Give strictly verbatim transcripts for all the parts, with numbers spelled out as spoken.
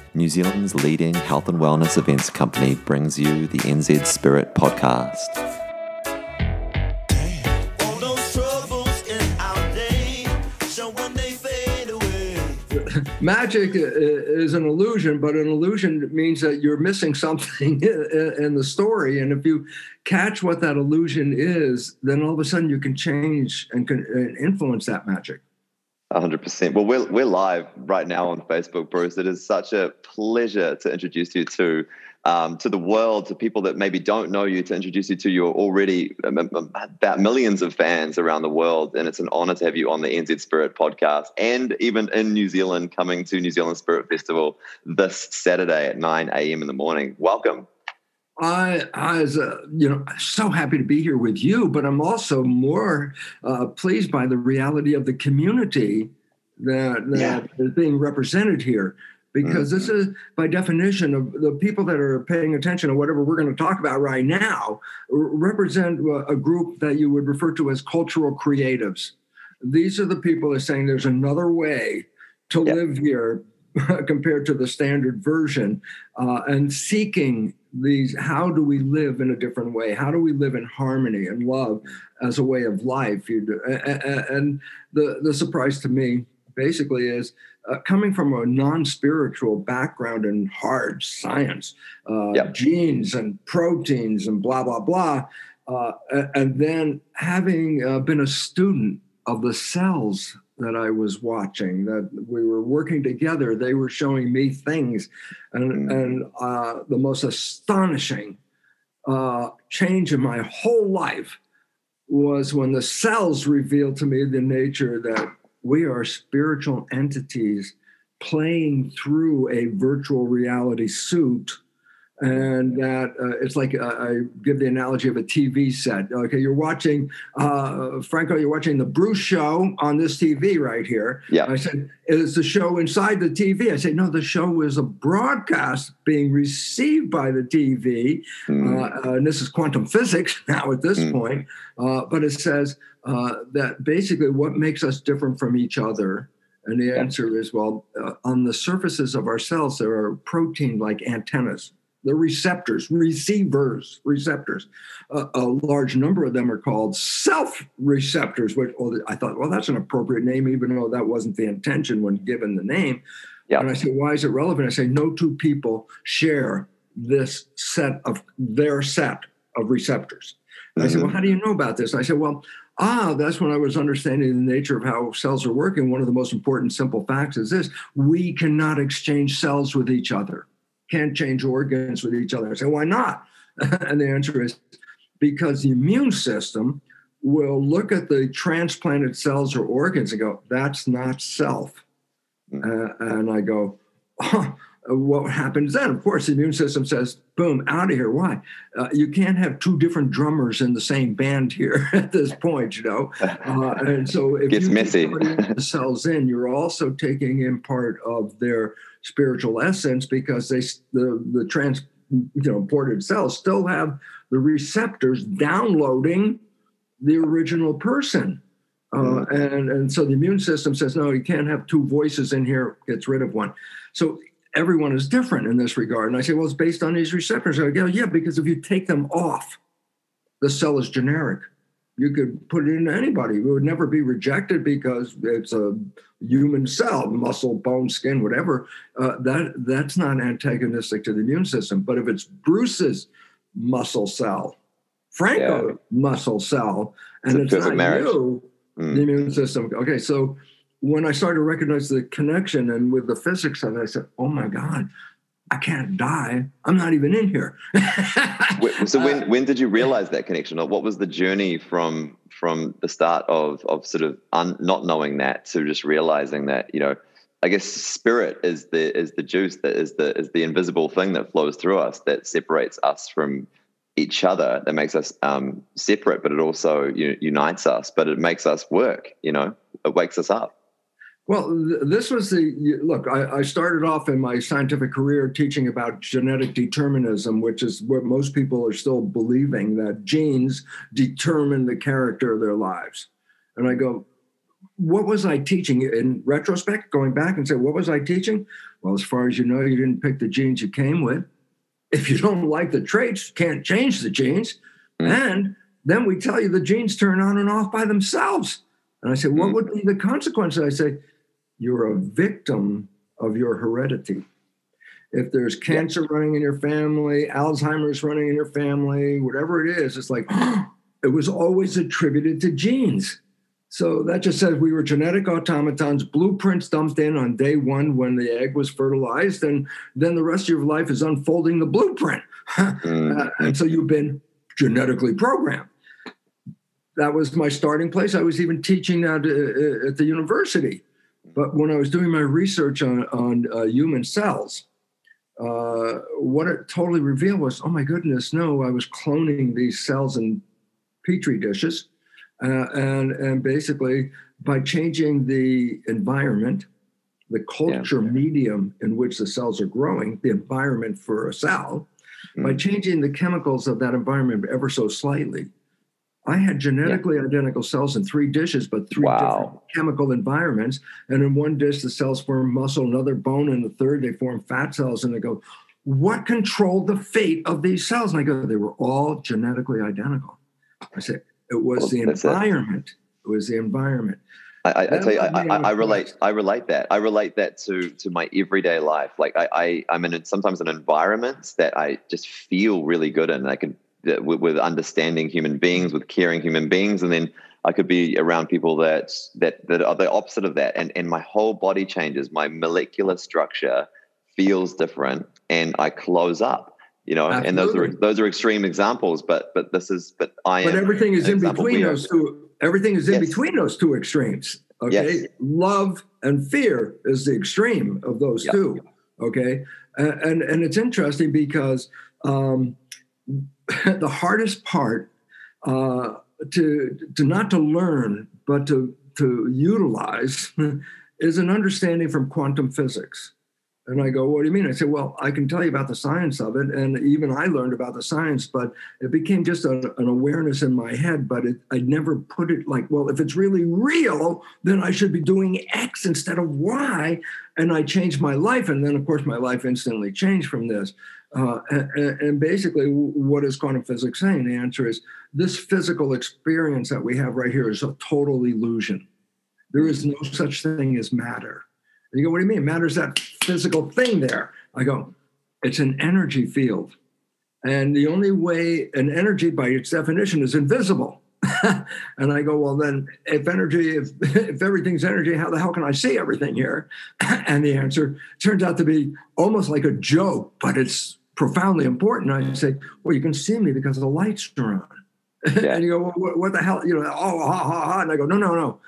New Zealand's leading health and wellness events company brings you the N Z Spirit podcast. Magic is an illusion, but an illusion means that you're missing something in the story. And if you catch what that illusion is, then all of a sudden you can change and can influence that magic. one hundred percent. Well, we're, we're live right now on Facebook, Bruce. It is such a pleasure to introduce you to um, to the world, to people that maybe don't know you, to introduce you to your already um, about millions of fans around the world. And it's an honor to have you on the N Z Spirit podcast, and even in New Zealand, coming to New Zealand Spirit Festival this Saturday at nine a.m. in the morning. Welcome. I, I was, uh, you know, so happy to be here with you, but I'm also more uh, pleased by the reality of the community that, that yeah. is being represented here, because mm-hmm. this is, by definition, of the people that are paying attention to whatever we're going to talk about right now represent a group that you would refer to as cultural creatives. These are the people that are saying there's another way to yep. live here compared to the standard version, uh, and seeking these, how do we live in a different way? How do we live in harmony and love as a way of life? You do, and the, the surprise to me basically is uh, coming from a non-spiritual background in hard science, uh, yep. genes and proteins and blah, blah, blah. Uh, and then having uh, been a student of the cells that I was watching, that we were working together, they were showing me things. And, mm. and uh, the most astonishing uh, change in my whole life was when the cells revealed to me the nature that we are spiritual entities playing through a virtual reality suit. And that uh, it's like, uh, I give the analogy of a T V set. Okay, you're watching, uh, Franco, you're watching the Bruce show on this T V right here. Yeah. I said, it's the show inside the T V. I said, no, the show is a broadcast being received by the T V. Mm. Uh, uh, and this is quantum physics now at this mm. point. Uh, but it says uh, that basically what makes us different from each other. And the answer is, well, uh, on the surfaces of our cells, there are protein-like antennas. The receptors, receivers, receptors. Uh, a large number of them are called self-receptors, which well, I thought, well, that's an appropriate name, even though that wasn't the intention when given the name. Yep. And I said, why is it relevant? I say, no two people share this set of their set of receptors. And mm-hmm. I said, well, how do you know about this? And I said, well, ah, that's when I was understanding the nature of how cells are working. One of the most important simple facts is this: we cannot exchange cells with each other. Can't change organs with each other. I say, why not? And the answer is because the immune system will look at the transplanted cells or organs and go, that's not self. Uh, and I go, oh, what happens then? Of course, the immune system says, boom, out of here. Why? Uh, you can't have two different drummers in the same band here at this point, you know? Uh, and so if Gets you messy. put the cells in, you're also taking in part of their spiritual essence, because they the the trans you know ported cells still have the receptors downloading the original person, uh, mm-hmm. and and so the immune system says, no, you can't have two voices in here, gets rid of one. So everyone is different in this regard. And I say, well, it's based on these receptors. I go, yeah, because if you take them off, the cell is generic. You could put it into anybody. It would never be rejected because it's a human cell, muscle, bone, skin, whatever. Uh, that that's not antagonistic to the immune system. But if it's Bruce's muscle cell, Franco's yeah. muscle cell, and it's, it's not marriage. you, mm. the immune system. Okay, so when I started to recognize the connection and with the physics of it, I said, oh my God, I can't die. I'm not even in here. So when when did you realize that connection? Or what was the journey from from the start of of sort of un, not knowing that to just realizing that, you know, I guess spirit is the is the juice that is the is the invisible thing that flows through us, that separates us from each other, that makes us um, separate, but it also you know, unites us, but it makes us work, you know, it wakes us up. Well, th- this was the, look, I, I started off in my scientific career teaching about genetic determinism, which is what most people are still believing, that genes determine the character of their lives. And I go, what was I teaching? In retrospect, going back and say, what was I teaching? Well, as far as you know, you didn't pick the genes you came with. If you don't like the traits, you can't change the genes. Mm. And then we tell you the genes turn on and off by themselves. And I say, what mm. would be the consequences? I say, you're a victim of your heredity. If there's cancer yeah. running in your family, Alzheimer's running in your family, whatever it is, it's like, oh, it was always attributed to genes. So that just says we were genetic automatons, blueprints dumped in on day one when the egg was fertilized, and then the rest of your life is unfolding the blueprint. mm. uh, and so you've been genetically programmed. That was my starting place. I was even teaching that uh, at the university. But when I was doing my research on, on uh, human cells, uh, what it totally revealed was, oh my goodness, no, I was cloning these cells in Petri dishes. Uh, and, and basically, by changing the environment, the culture yeah. medium in which the cells are growing, the environment for a cell, mm. by changing the chemicals of that environment ever so slightly, I had genetically yeah. identical cells in three dishes, but three wow. different chemical environments. And in one dish, the cells form muscle, another bone, and the third, they form fat cells. And they go, what controlled the fate of these cells? And I go, they were all genetically identical. I say, it was well, the environment. It. it was the environment. I, I, I tell you, I, I, I relate. I relate that. I relate that to to my everyday life. Like I, I I'm in sometimes in environments that I just feel really good in. I can with, with understanding human beings, with caring human beings, and then I could be around people that that that are the opposite of that, and and my whole body changes. My molecular structure feels different, and I close up. You know, Absolutely. and those are those are extreme examples, but but this is but I but am. But everything is in between those two. Everything is in yes. between those two extremes. Okay, yes. Love and fear is the extreme of those yep. two. Okay, and, and and it's interesting because um, the hardest part uh, to to not to learn but to to utilize is an understanding from quantum physics. And I go, what do you mean? I said, well, I can tell you about the science of it. And even I learned about the science, but it became just a, an awareness in my head. But it, I never put it like, well, if it's really real, then I should be doing X instead of Y. And I changed my life. And then, of course, my life instantly changed from this. Uh, and, and basically, what is quantum physics saying? The answer is this physical experience that we have right here is a total illusion. There is no such thing as matter. And you go, what do you mean? Matter's that physical thing there. I go, it's an energy field. And the only way an energy by its definition is invisible. And I go, well, then if energy, if, if everything's energy, how the hell can I see everything here? And the answer turns out to be almost like a joke, but it's profoundly important. I say, well, you can see me because the lights are on. Yeah. And you go, well, what, what the hell? You know, oh, ha, ha, ha. And I go, no, no, no.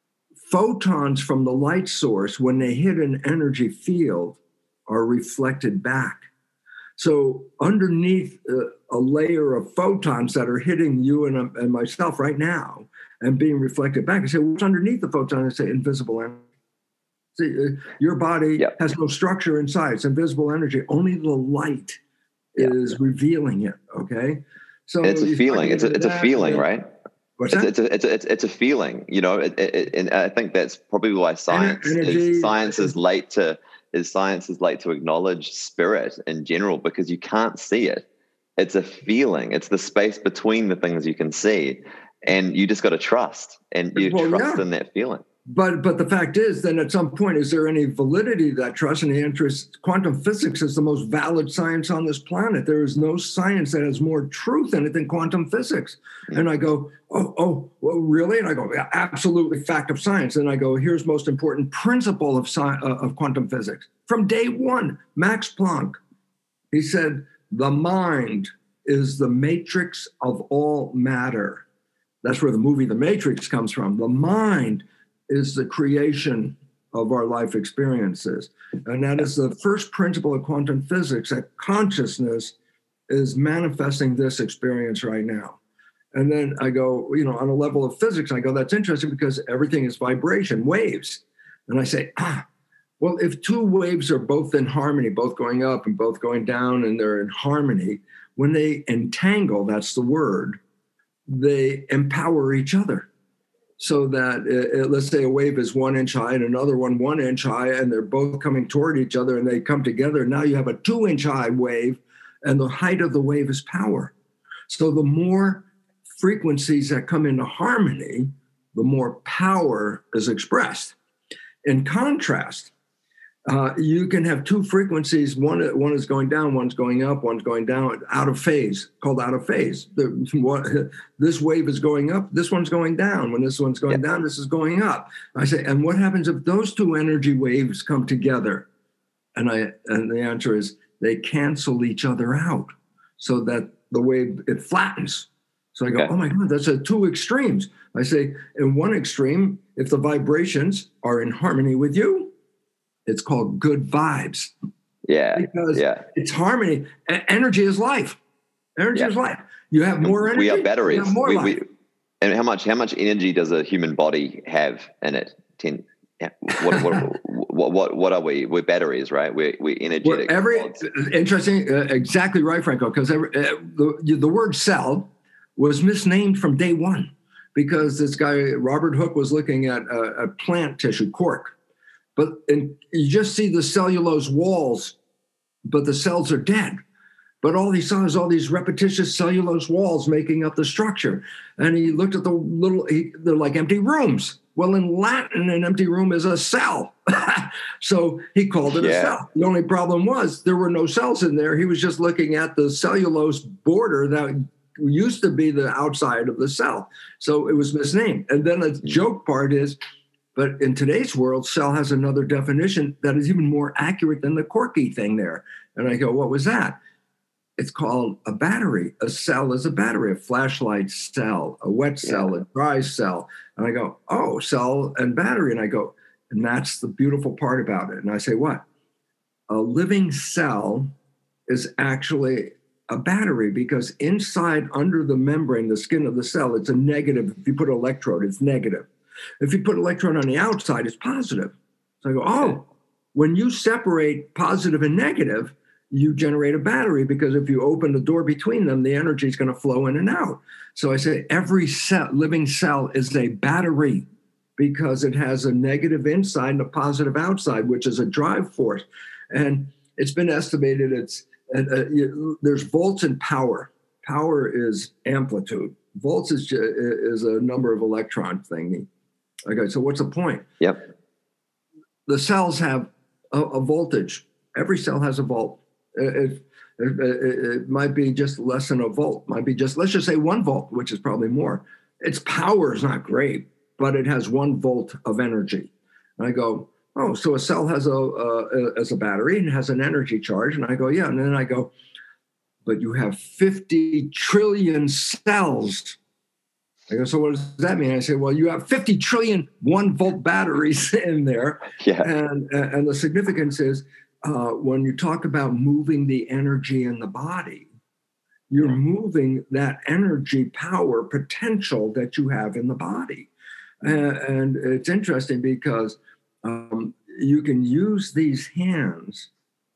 Photons from the light source, when they hit an energy field, are reflected back. So underneath uh, a layer of photons that are hitting you and, uh, and myself right now and being reflected back, I say, what's underneath the photon? I say, invisible energy. See, uh, your body yep. has no structure inside. It's invisible energy. Only the light yep. is revealing it, okay? So and it's a feeling. It's a, it's a feeling, and, right? What's it's, that? it's, a, it's, a, it's, it's a feeling, you know, it, it, and I think that's probably why science energy, is science is late to is science is late to acknowledge spirit in general, because you can't see it. It's a feeling. It's the space between the things you can see, and you just got to trust, and you well, trust yeah. in that feeling. But but the fact is, then at some point, is there any validity to that trust? And the answer is quantum physics is the most valid science on this planet. There is no science that has more truth in it than quantum physics. Mm-hmm. And I go, oh, oh, well, really? And I go, yeah, absolutely, fact of science. And I go, here's most important principle of sci- uh, of quantum physics. From day one, Max Planck, he said, the mind is the matrix of all matter. That's where the movie The Matrix comes from. The mind is the creation of our life experiences. And that is the first principle of quantum physics, that consciousness is manifesting this experience right now. And then I go, you know, on a level of physics, I go, that's interesting because everything is vibration, waves. And I say, ah, well, if two waves are both in harmony, both going up and both going down, and they're in harmony, when they entangle, that's the word, they empower each other. so that it, it, let's say a wave is one inch high and another one one inch high, and they're both coming toward each other and they come together. Now you have a two inch high wave, and the height of the wave is power. So the more frequencies that come into harmony, the more power is expressed. In contrast, uh, you can have two frequencies. One, one is going down, one's going up, one's going down, out of phase, called out of phase. The, one, this wave is going up, this one's going down. When this one's going yeah. down, this is going up. I say, and what happens if those two energy waves come together? And I and the answer is they cancel each other out so that the wave, it flattens. So I go, okay. oh my God, that's a two extremes. I say, in one extreme, if the vibrations are in harmony with you, it's called good vibes. Yeah. Because yeah. it's harmony. E- energy is life. Energy yeah. is life. You have more energy. We are batteries. You have more we, life. We, and how much how much energy does a human body have in it? Ten. What what, what what what are we? We're batteries, right? We're we're energetic. Well, every interesting, uh, exactly right, Franco. Because uh, the the word cell was misnamed from day one, because this guy Robert Hooke was looking at a, a plant tissue, cork. But and you just see the cellulose walls, but the cells are dead. But all he saw is all these repetitious cellulose walls making up the structure. And he looked at the little, he, they're like empty rooms. Well, in Latin, an empty room is a cell. So he called it yeah. a cell. The only problem was there were no cells in there. He was just looking at the cellulose border that used to be the outside of the cell. So it was misnamed. And then the joke part is, but in today's world, cell has another definition that is even more accurate than the quirky thing there. And I go, what was that? It's called a battery. A cell is a battery, a flashlight cell, a wet cell, yeah. a dry cell. And I go, oh, cell and battery. And I go, and that's the beautiful part about it. And I say, what? A living cell is actually a battery, because inside, under the membrane, the skin of the cell, it's a negative. If you put an electrode, it's negative. If you put an electron on the outside, it's positive. So I go, oh, when you separate positive and negative, you generate a battery, because if you open the door between them, the energy is going to flow in and out. So I say every cell, living cell is a battery, because it has a negative inside and a positive outside, which is a drive force. And it's been estimated it's uh, uh, you, there's volts and power. Power is amplitude. Volts is, is a number of electron thingy. Okay, so what's the point? Yep. The cells have a, a voltage. Every cell has a volt. It, it, it, it might be just less than a volt. Might be just, let's just say one volt, which is probably more. Its power is not great, but it has one volt of energy. And I go, oh, so a cell has a, a as a battery and has an energy charge. And I go, yeah. And then I go, but you have fifty trillion cells. I go, so what does that mean? I say, well, you have fifty trillion one volt batteries in there. Yeah. And, and the significance is uh, when you talk about moving the energy in the body, you're moving that energy, power, potential that you have in the body. And, and it's interesting because um, you can use these hands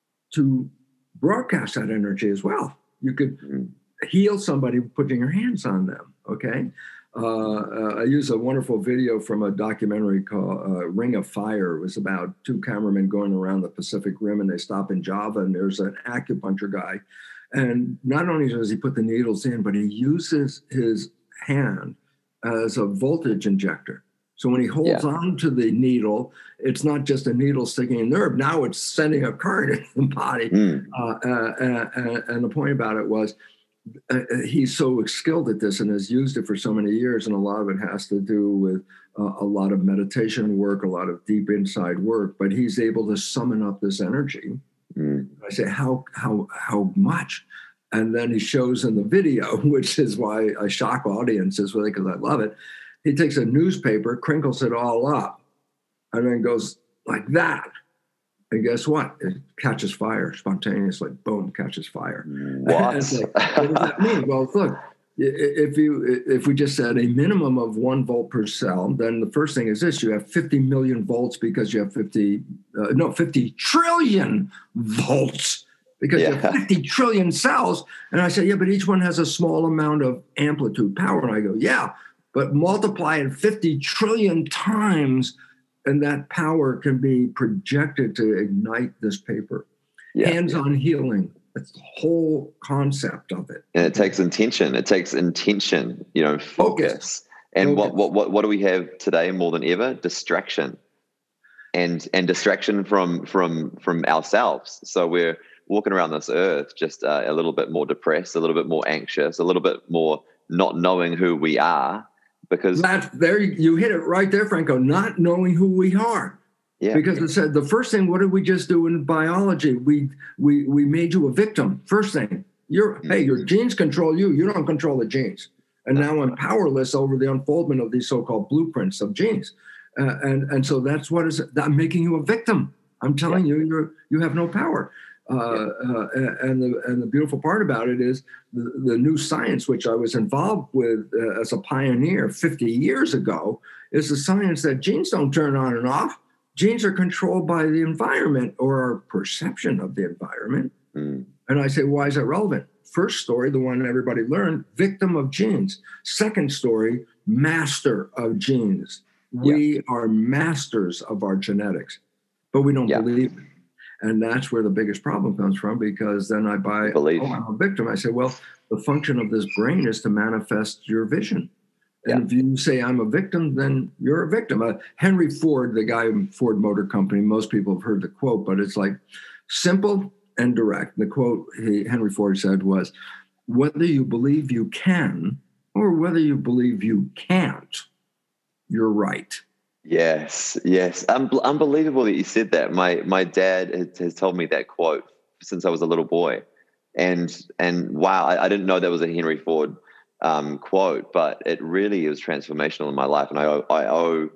to broadcast that energy as well. You could heal somebody putting your hands on them, okay? Uh, uh, I use a wonderful video from a documentary called uh, Ring of Fire. It was about two cameramen going around the Pacific Rim, and they stop in Java, and there's an acupuncture guy. And not only does he put the needles in, but he uses his hand as a voltage injector. So when he holds yeah. on to the needle, it's not just a needle sticking a nerve. Now it's sending a current in the body. Mm. Uh, uh, uh, and the point about it was, Uh, he's so skilled at this and has used it for so many years, and a lot of it has to do with uh, a lot of meditation work, a lot of deep inside work. But he's able to summon up this energy. Mm. I say, how how how much? And then he shows in the video, which is why I shock audiences with it because I love it. He takes a newspaper, crinkles it all up, and then goes like that. And guess what? It catches fire spontaneously. Boom, catches fire. What? Like, what does that mean? Well, look, if you if we just said a minimum of one volt per cell, then the first thing is this: you have fifty million volts because you have fifty uh, no fifty trillion volts because yeah. you have fifty trillion cells. And I said, yeah, but each one has a small amount of amplitude power. And I go, yeah, but multiply it fifty trillion times, and that power can be projected to ignite this paper. Yeah, Hands-on yeah. healing. That's the whole concept of it. And it takes intention. It takes intention, you know, focus. focus. And focus. What, what what what do we have today more than ever? Distraction. And and distraction from from from ourselves. So we're walking around this earth just uh, a little bit more depressed, a little bit more anxious, a little bit more not knowing who we are. Because That's, there you hit it right there, Franco, not knowing who we are. Yeah. Because it said the first thing, what did we just do in biology? We we we made you a victim. First thing, you're mm-hmm. hey, your genes control you. You don't control the genes. And now I'm powerless over the unfoldment of these so-called blueprints of genes. Uh, and and so that's what is I'm making you a victim. I'm telling yeah. you, you're you have no power. Uh, yeah. uh, and the and the beautiful part about it is the, the new science, which I was involved with uh, as a pioneer fifty years ago, is the science that genes don't turn on and off. Genes are controlled by the environment or our perception of the environment. Mm. And I say, why is that relevant? First story, the one everybody learned, victim of genes. Second story, master of genes. We yeah. are masters of our genetics, but we don't yeah. believe it. And that's where the biggest problem comes from, because then I buy, believe. oh, I'm a victim. I say, well, the function of this brain is to manifest your vision. And yeah. if you say I'm a victim, then you're a victim. Uh, Henry Ford, the guy in Ford Motor Company, most people have heard the quote, but it's like simple and direct. The quote he, Henry Ford said was, whether you believe you can or whether you believe you can't, you're right. Yes, yes. Un- unbelievable that you said that. My my dad has, has told me that quote since I was a little boy. And, and wow, I, I didn't know that was a Henry Ford Um, quote, but it really is transformational in my life, and I owe, I owe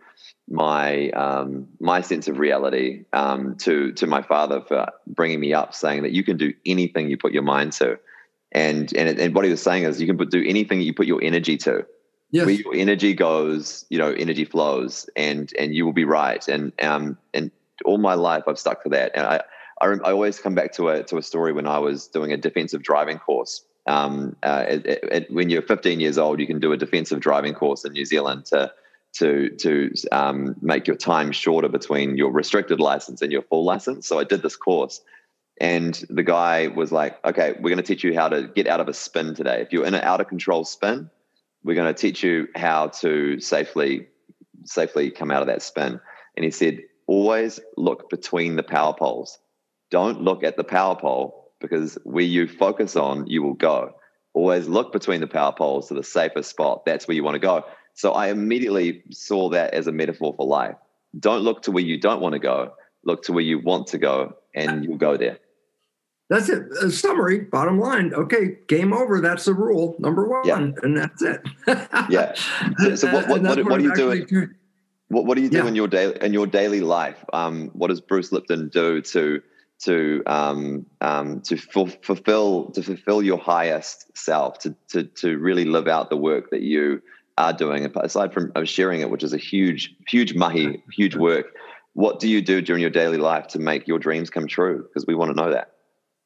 my um, my sense of reality um, to to my father for bringing me up, saying that you can do anything you put your mind to, and and and what he was saying is you can put, do anything you put your energy to. Yes. Where your energy goes, you know, energy flows, and and you will be right. And um and all my life I've stuck to that, and I I, I always come back to a to a story when I was doing a defensive driving course. Um, uh, it, it, when you're fifteen years old, you can do a defensive driving course in New Zealand to to to um, make your time shorter between your restricted license and your full license. So I did this course, and the guy was like, "Okay, we're going to teach you how to get out of a spin today. If you're in an out of control spin, we're going to teach you how to safely safely come out of that spin." And he said, "Always look between the power poles. Don't look at the power pole, because where you focus on, you will go. Always look between the power poles to the safest spot. That's where you want to go." So I immediately saw that as a metaphor for life. Don't look to where you don't want to go. Look to where you want to go, and you'll go there. That's it. A summary, bottom line. Okay, game over. That's the rule, number one, yeah. and that's it. yeah. So, so what, what, what, what are you doing? Doing? What, what do you do yeah. in your daily in your daily life? Um, what does Bruce Lipton do to to um, um, to f- fulfill to fulfill your highest self, to to to really live out the work that you are doing, aside from sharing it, which is a huge huge mahi, huge work? What do you do during your daily life to make your dreams come true? Because we want to know that.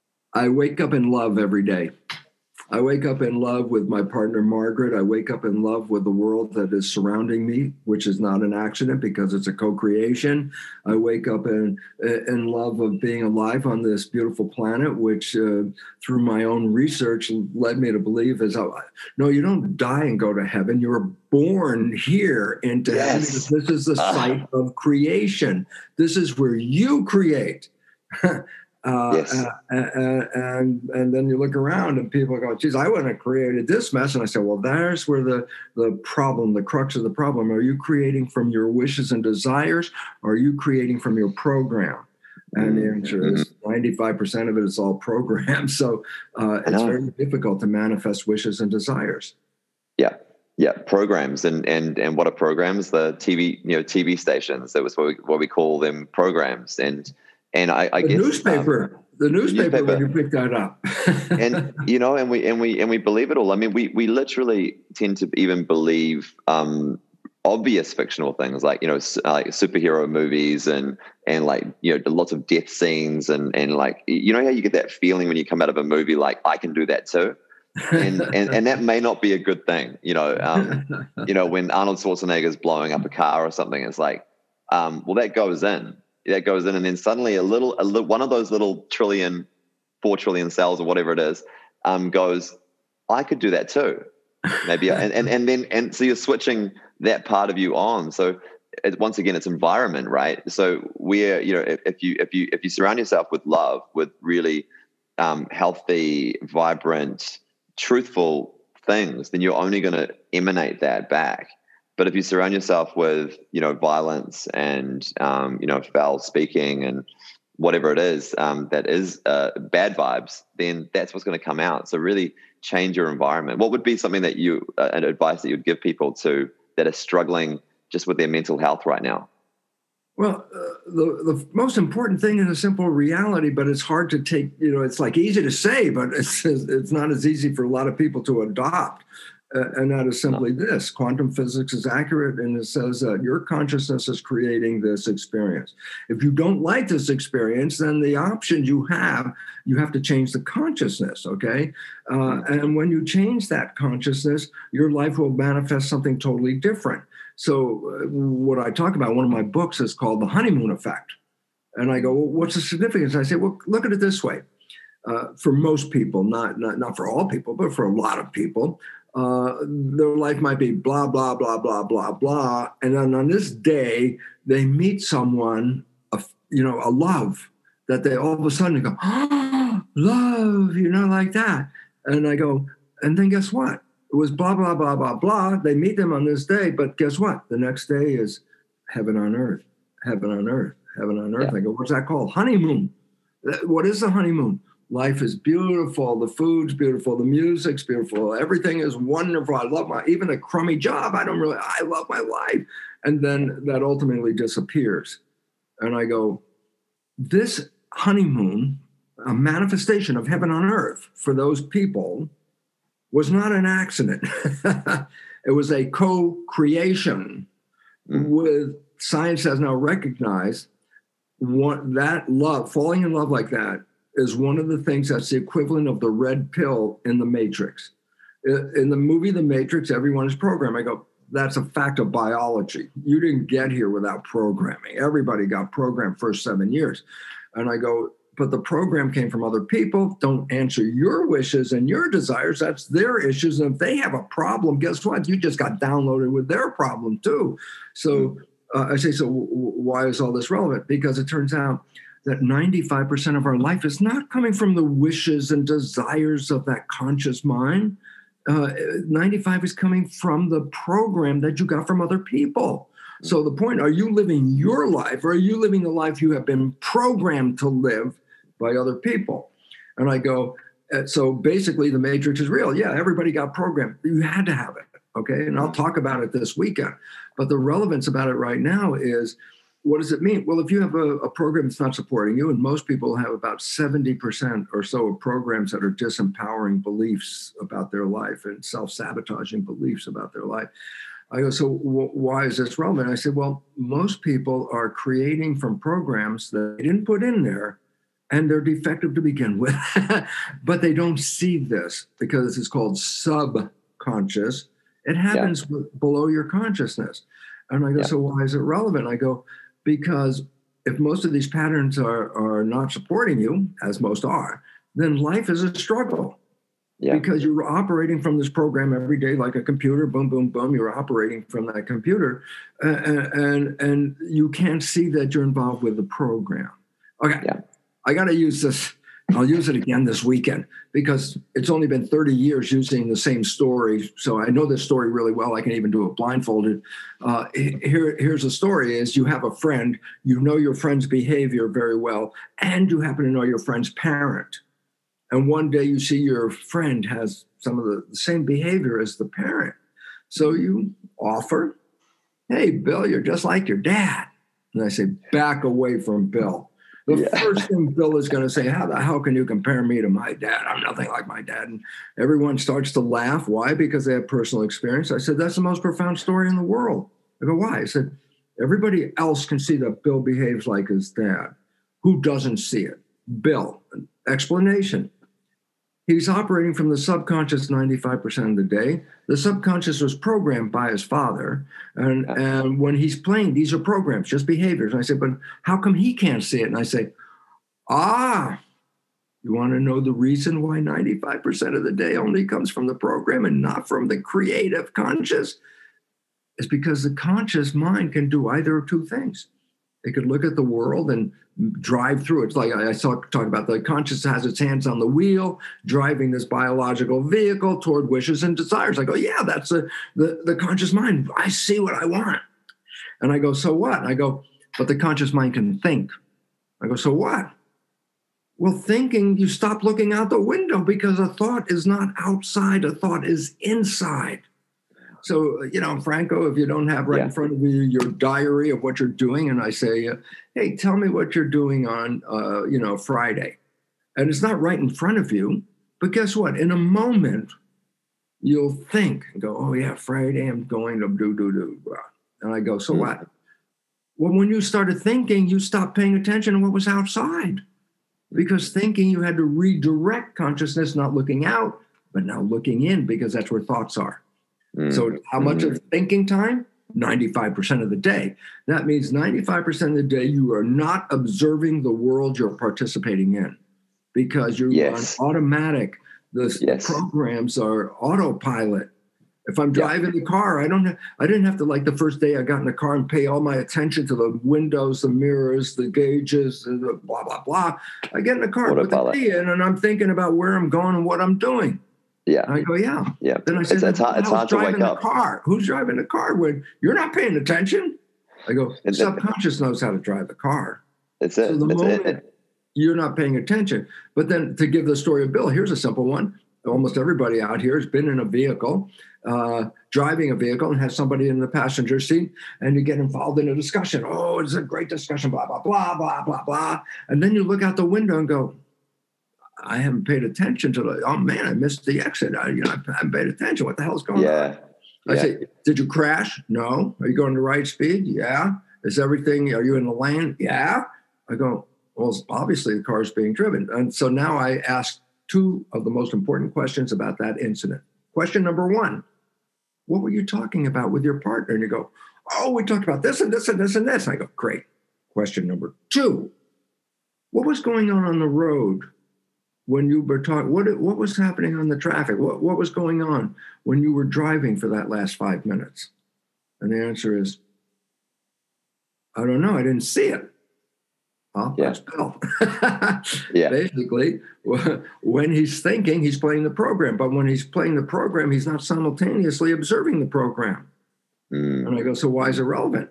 I wake up in love every day. I wake up in love with my partner, Margaret. I wake up in love with the world that is surrounding me, which is not an accident because it's a co-creation. I wake up in, in love of being alive on this beautiful planet, which uh, through my own research led me to believe is, oh, no, you don't die and go to heaven. You're born here into yes. heaven. Because this is the uh. site of creation. This is where you create. Uh, yes. uh, uh, and and then you look around and people go, geez, I wouldn't have created this mess. And I say, well, there's where the, the problem, the crux of the problem. Are you creating from your wishes and desires, or are you creating from your program? And the answer is ninety-five percent of it is all programmed. So uh, it's very difficult to manifest wishes and desires. Yeah. Yeah. Programs. And, and, and what are programs? The T V, you know, T V stations. That was what we, what we call them, programs. And, And I, I the guess newspaper, um, the newspaper, when you pick that up, and you know, and we and we and we believe it all. I mean, we we literally tend to even believe um, obvious fictional things like you know, like superhero movies and and like you know, lots of death scenes and and like you know how you get that feeling when you come out of a movie like I can do that too. and, and and that may not be a good thing. You know, um, you know, when Arnold Schwarzenegger is blowing up a car or something, it's like, um, well, that goes in, that goes in, and then suddenly a little, a little, one of those little trillion, four trillion cells or whatever it is, um, goes, I could do that too, maybe, and and and then and so you're switching that part of you on. So it, once again, it's environment, right? So we're, you know, if, if you if you if you surround yourself with love, with really um, healthy, vibrant, truthful things, then you're only going to emanate that back. But if you surround yourself with, you know, violence and, um, you know, foul speaking and whatever it is um, that is uh, bad vibes, then that's what's going to come out. So really change your environment. What would be something that you, uh, an advice that you'd give people to that are struggling just with their mental health right now? Well, uh, the, the most important thing is a simple reality, but it's hard to take, you know, it's like easy to say, but it's, it's not as easy for a lot of people to adopt. Uh, and that is simply no. this: quantum physics is accurate, and it says that your consciousness is creating this experience. If you don't like this experience, then the options you have, you have to change the consciousness, okay? Uh, and when you change that consciousness, your life will manifest something totally different. So uh, what I talk about, one of my books is called The Honeymoon Effect. And I go, well, what's the significance? I say, well, look at it this way. Uh, for most people, not, not, not for all people, but for a lot of people, uh, their life might be blah, blah, blah, blah, blah, blah. And then on this day, they meet someone, a, you know, a love that they all of a sudden go, oh, love, you know, like that. And I go, and then guess what? It was blah, blah, blah, blah, blah. They meet them on this day, but guess what? The next day is heaven on earth, heaven on earth, heaven on earth. Yeah. I go, what's that called? Honeymoon. What is the honeymoon? Life is beautiful. The food's beautiful. The music's beautiful. Everything is wonderful. I love my, even a crummy job. I don't really, I love my life. And then that ultimately disappears. And I go, this honeymoon, a manifestation of heaven on earth for those people, was not an accident. It was a co-creation mm. with science has now recognized one, that love, falling in love like that is one of the things that's the equivalent of the red pill in the Matrix. In the movie The Matrix, everyone is programmed. I go, that's a fact of biology. You didn't get here without programming. Everybody got programmed first seven years. And I go, but the program came from other people. Don't answer your wishes and your desires. That's their issues. And if they have a problem, guess what? You just got downloaded with their problem too. So uh, I say, so w- why is all this relevant? Because it turns out that ninety-five percent of our life is not coming from the wishes and desires of that conscious mind. Uh, ninety-five is coming from the program that you got from other people. So the point, are you living your life, or are you living the life you have been programmed to live by other people? And I go, so basically the Matrix is real. Yeah, everybody got programmed. You had to have it, okay? And I'll talk about it this weekend. But the relevance about it right now is, what does it mean? Well, if you have a, a program that's not supporting you, and most people have about seventy percent or so of programs that are disempowering beliefs about their life and self-sabotaging beliefs about their life. I go, so w- why is this relevant? I said, well, most people are creating from programs that they didn't put in there, and they're defective to begin with, but they don't see this because it's called subconscious. It happens yeah. below your consciousness. And I go, yeah. so why is it relevant? I go, because if most of these patterns are, are not supporting you, as most are, then life is a struggle. Yeah. Because you're operating from this program every day like a computer, boom, boom, boom. You're operating from that computer, uh, and and you can't see that you're involved with the program. Okay, yeah. I got to use this. I'll use it again this weekend because it's only been thirty years using the same story. So I know this story really well. I can even do it blindfolded. Uh, here, here's the story is you have a friend, you know your friend's behavior very well, and you happen to know your friend's parent. And one day you see your friend has some of the, the same behavior as the parent. So you offer, hey, Bill, you're just like your dad. And I say, back away from Bill. The yeah. first thing Bill is going to say, how the hell can you compare me to my dad? I'm nothing like my dad. And everyone starts to laugh. Why? Because they have personal experience. I said, that's the most profound story in the world. I go, why? I said, everybody else can see that Bill behaves like his dad. Who doesn't see it? Bill. Explanation. He's operating from the subconscious ninety-five percent of the day. The subconscious was programmed by his father. And, and when he's playing, these are programs, just behaviors. And I said, but how come he can't see it? And I say, ah, you want to know the reason why ninety-five percent of the day only comes from the program and not from the creative conscious? It's because the conscious mind can do either of two things. It could look at the world and drive through it. It's like I saw talk about the conscious has its hands on the wheel, driving this biological vehicle toward wishes and desires. I go, yeah, that's a, the, the conscious mind. I see what I want. And I go, so what? And I go, but the conscious mind can think. I go, so what? Well, thinking, you stop looking out the window because a thought is not outside, a thought is inside. So, you know, Franco, if you don't have right yeah. in front of you your diary of what you're doing, and I say, uh, hey, tell me what you're doing on, uh, you know, Friday. And it's not right in front of you, but guess what? In a moment, you'll think and go, oh, yeah, Friday, I'm going to do, do, do. And I go, so mm-hmm. what? Well, when you started thinking, you stopped paying attention to what was outside. Because thinking, you had to redirect consciousness, not looking out, but now looking in, because that's where thoughts are. Mm-hmm. So how much of thinking time? ninety-five percent of the day. That means ninety-five percent of the day you are not observing the world you're participating in because you're yes. on automatic. The yes. programs are autopilot. If I'm driving yeah. the car, I don't have, I didn't have to, like the first day I got in the car and pay all my attention to the windows, the mirrors, the gauges, and the blah, blah, blah. I get in the car, put the key in, and I'm thinking about where I'm going and what I'm doing. Yeah. And I go, yeah. Yeah. Then I said, it's, it's hard, it's hard to wake the up. Car? Who's driving the car when you're not paying attention? I go, the subconscious knows how to drive the car. It's it. So the it's moment it. you're not paying attention. But then to give the story of Bill, here's a simple one. Almost everybody out here has been in a vehicle, uh, driving a vehicle and has somebody in the passenger seat, and you get involved in a discussion. Oh, it's a great discussion, blah, blah, blah, blah, blah, blah. And then you look out the window and go, I haven't paid attention to the, oh man, I missed the exit. I, you know, I haven't paid attention. What the hell's going yeah. on? I yeah. say, did you crash? No. Are you going the right speed? Yeah. Is everything, are you in the lane? Yeah. I go, well, obviously the car is being driven. And so now I ask two of the most important questions about that incident. Question number one, what were you talking about with your partner? And you go, oh, we talked about this and this and this and this. I go, great. Question number two, what was going on on the road when you were talking? What, what was happening on the traffic? What, what was going on when you were driving for that last five minutes? And the answer is, I don't know. I didn't see it. Well, yeah. that's Bill. yeah. Basically, when he's thinking, he's playing the program. But when he's playing the program, he's not simultaneously observing the program. Mm. And I go, so why is it relevant?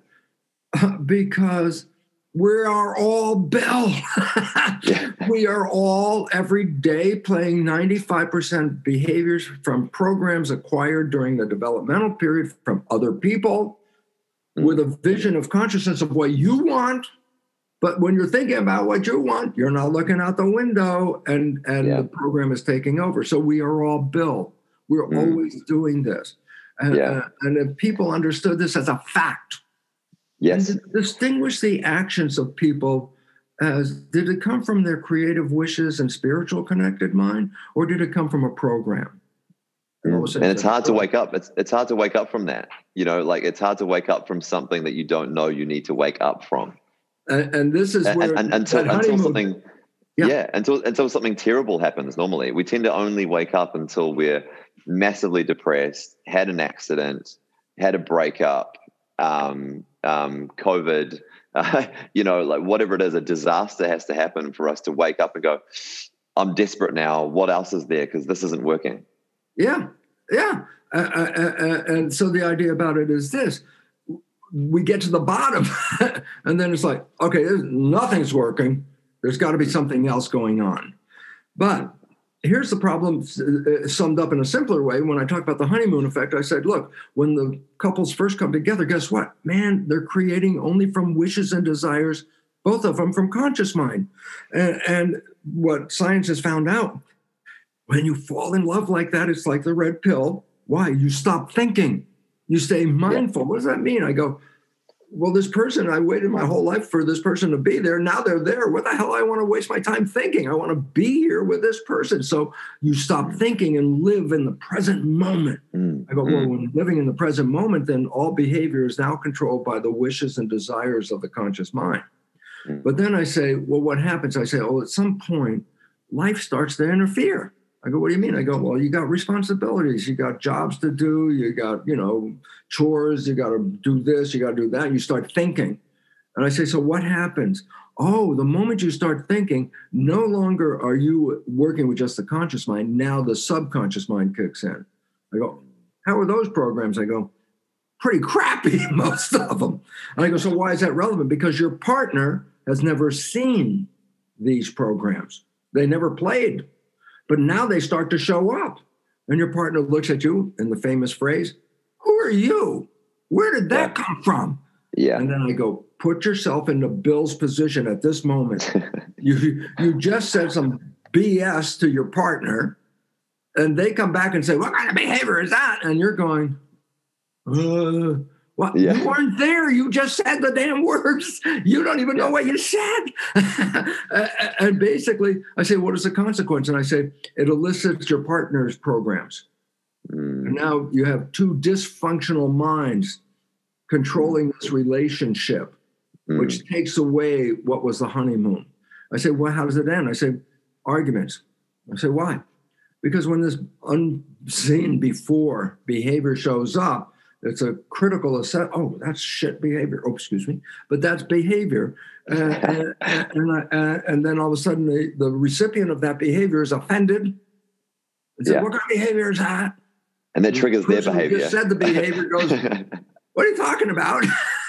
Because we are all Bill. yeah. We are all every day playing ninety-five percent behaviors from programs acquired during the developmental period from other people mm. with a vision of consciousness of what you want. But when you're thinking about what you want, you're not looking out the window, and, and yeah. the program is taking over. So we are all Bill. We're mm. always doing this. And, yeah. uh, and if people understood this as a fact, yes, and to distinguish the actions of people as, did it come from their creative wishes and spiritual connected mind, or did it come from a program? And, and it's hard to wake up. It's it's hard to wake up from that. You know, like it's hard to wake up from something that you don't know you need to wake up from. And, and this is where and, and, until, until something, yeah. yeah, until until something terrible happens. Normally, we tend to only wake up until we're massively depressed, had an accident, had a breakup, um, um, COVID. Uh, you know, like whatever it is, a disaster has to happen for us to wake up and go, "I'm desperate now. What else is there? Because this isn't working." Yeah, yeah, uh, uh, uh, and so the idea about it is this. We get to the bottom and then it's like, okay, nothing's working. There's got to be something else going on. But here's the problem summed up in a simpler way. When I talk about the honeymoon effect, I said, look, when the couples first come together, guess what? Man, they're creating only from wishes and desires, both of them from conscious mind. And, and what science has found out, when you fall in love like that, it's like the red pill. Why? You stop thinking. You stay mindful. Yeah. What does that mean? I go, well, this person, I waited my whole life for this person to be there. Now they're there. What the hell I want to waste my time thinking? I want to be here with this person. So you stop thinking and live in the present moment. Mm. I go, well, when living in the present moment, then all behavior is now controlled by the wishes and desires of the conscious mind. Mm. But then I say, well, what happens? I say, oh, at some point, life starts to interfere. I go, what do you mean? I go, well, you got responsibilities, you got jobs to do, you got, you know, chores, you got to do this, you got to do that. You start thinking. And I say, so what happens? Oh, the moment you start thinking, no longer are you working with just the conscious mind. Now the subconscious mind kicks in. I go, how are those programs? I go, pretty crappy, most of them. And I go, so why is that relevant? Because your partner has never seen these programs. They never played. But now they start to show up. And your partner looks at you in the famous phrase, who are you? Where did that yeah. come from? Yeah. And then I go, put yourself into Bill's position at this moment. you, you just said some B S to your partner, and they come back and say, what kind of behavior is that? And you're going, uh, what? Yeah. You weren't there. You just said the damn words. You don't even know what you said. And basically, I say, what is the consequence? And I say, it elicits your partner's programs. Mm. And now you have two dysfunctional minds controlling this relationship, mm. which takes away what was the honeymoon. I say, well, how does it end? I say, arguments. I say, why? Because when this unseen before behavior shows up, it's a critical assess. Oh, that's shit behavior. Oh, excuse me. But that's behavior. Uh, and, and, I, uh, and then all of a sudden, the, the recipient of that behavior is offended. And says, yeah. what kind of behavior is that? And that triggers the their behavior. Just said the behavior goes, what are you talking about?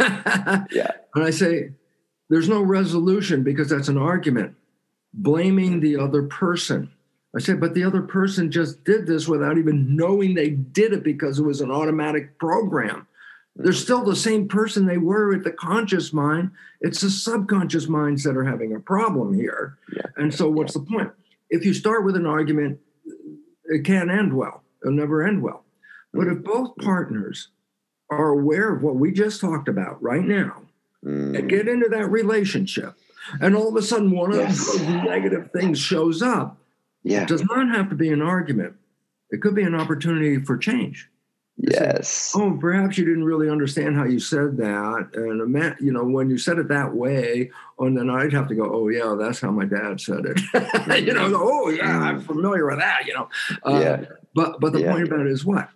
yeah. And I say, there's no resolution because that's an argument. Blaming the other person. I said, but the other person just did this without even knowing they did it because it was an automatic program. They're still the same person they were with the conscious mind. It's the subconscious minds that are having a problem here. Yeah. And so what's yeah. the point? If you start with an argument, it can't end well. It'll never end well. But if both partners are aware of what we just talked about right now mm. and get into that relationship, and all of a sudden one yes. of those negative things shows up, yeah. it does not have to be an argument. It could be an opportunity for change. Yes. Say, oh, perhaps you didn't really understand how you said that. And, you know, when you said it that way, and then I'd have to go, oh, yeah, that's how my dad said it. you know, oh, yeah, I'm familiar with that, you know. Uh, yeah. But, but the yeah. point about it is what?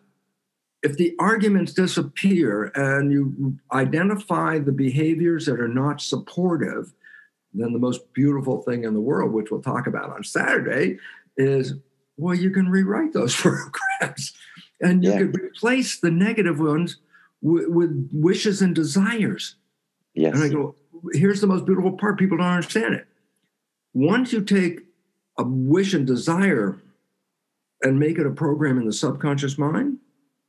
If the arguments disappear and you identify the behaviors that are not supportive, then the most beautiful thing in the world, which we'll talk about on Saturday, is, well, you can rewrite those programs. And you yeah. could replace the negative ones w- with wishes and desires. Yes. And I go, here's the most beautiful part. People don't understand it. Once you take a wish and desire and make it a program in the subconscious mind,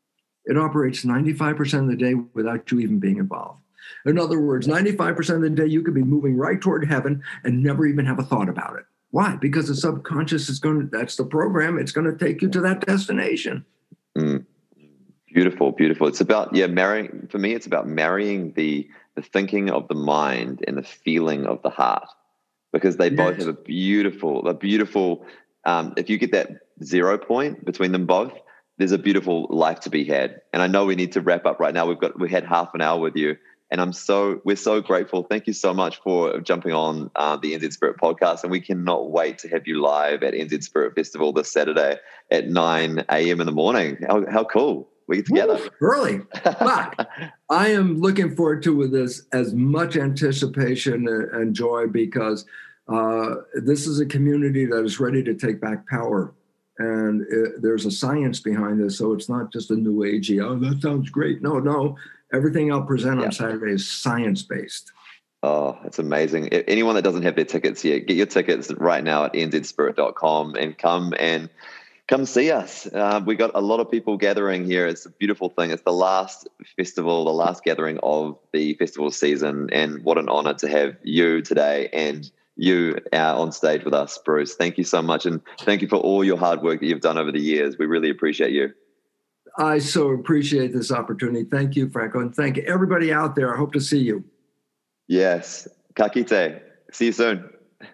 it operates ninety-five percent of the day without you even being involved. In other words, ninety-five percent of the day, you could be moving right toward heaven and never even have a thought about it. Why? Because the subconscious is going to, that's the program. It's going to take you to that destination. Mm. Beautiful, beautiful. It's about, yeah, marrying, for me, it's about marrying the the thinking of the mind and the feeling of the heart, because they yes. both have a beautiful, a beautiful, um, if you get that zero point between them both, there's a beautiful life to be had. And I know we need to wrap up right now. We've got, we had half an hour with you, and I'm so, we're so grateful. Thank you so much for jumping on uh, the N Z Spirit podcast. And we cannot wait to have you live at N Z Spirit Festival this Saturday at nine a.m. in the morning. How, how cool. We get together. Ooh, early. But I am looking forward to with this as much anticipation and joy, because uh, this is a community that is ready to take back power. And it, there's a science behind this. So it's not just a new agey, oh, that sounds great. No, no. Everything I'll present yeah. on Saturday is science-based. Oh, it's amazing. If anyone that doesn't have their tickets yet, get your tickets right now at n z spirit dot com and come and come see us. Uh, we got a lot of people gathering here. It's a beautiful thing. It's the last festival, the last gathering of the festival season. And what an honor to have you today and you uh, on stage with us, Bruce. Thank you so much. And thank you for all your hard work that you've done over the years. We really appreciate you. I so appreciate this opportunity. Thank you, Franco, and thank everybody out there. I hope to see you. Yes. Ka kite. See you soon.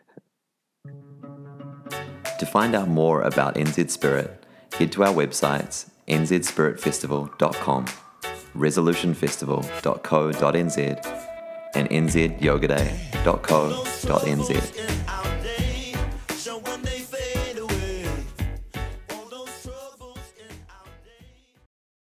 To find out more about N Z Spirit, head to our websites n z spirit festival dot com, resolution festival dot co dot n z, and n z yoga day dot co dot n z.